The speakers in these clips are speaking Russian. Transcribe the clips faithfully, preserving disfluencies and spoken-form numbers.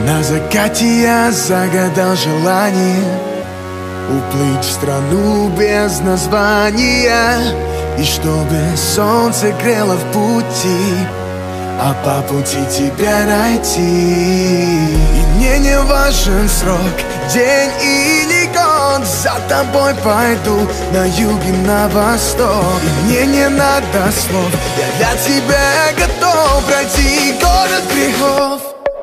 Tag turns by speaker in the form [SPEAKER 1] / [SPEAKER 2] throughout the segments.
[SPEAKER 1] На закате я загадал желание уплыть в страну без названия, и чтобы солнце грело в пути, а по пути тебя найти. И мне не важен срок, день или год, за тобой пойду на юг и на восток. И мне не надо слов, я для тебя готов пройти город грехов.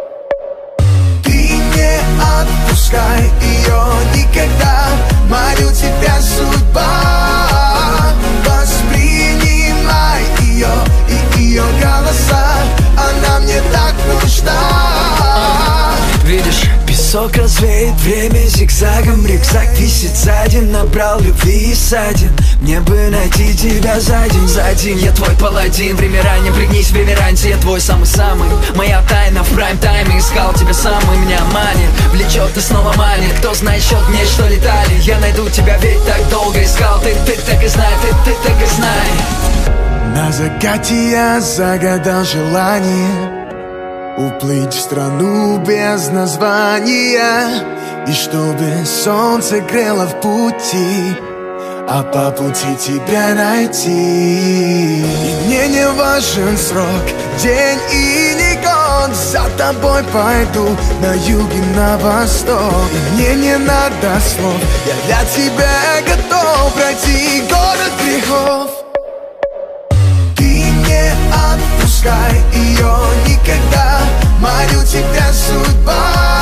[SPEAKER 1] Отпускай ее никогда, молю тебя, судьба. Воспринимай ее и ее голоса, она мне так нужна.
[SPEAKER 2] Видишь, песок развеет время зигзагом, рюкзак висит сзади, набрал любви и ссадин. Мне бы найти тебя за день, за день. Я твой паладин, время ранее, пригнись в реверансе. Я твой самый-самый, моя тайна в прайм-тайме. Искал тебя сам, и меня манит, влечет и снова манит. Кто знает счет дней, что летали. Я найду тебя, ведь так долго искал. Ты, ты так и знай, ты, ты так и знай.
[SPEAKER 1] На закате я загадал желание уплыть в страну без названия, и чтобы солнце грело в пути, а по пути тебя найти. И мне не важен срок, день или год, за тобой пойду на юг и на восток. И мне не надо слов, я для тебя готов пройти город грехов. Ты не отпускай ее никогда, молю тебя, судьба.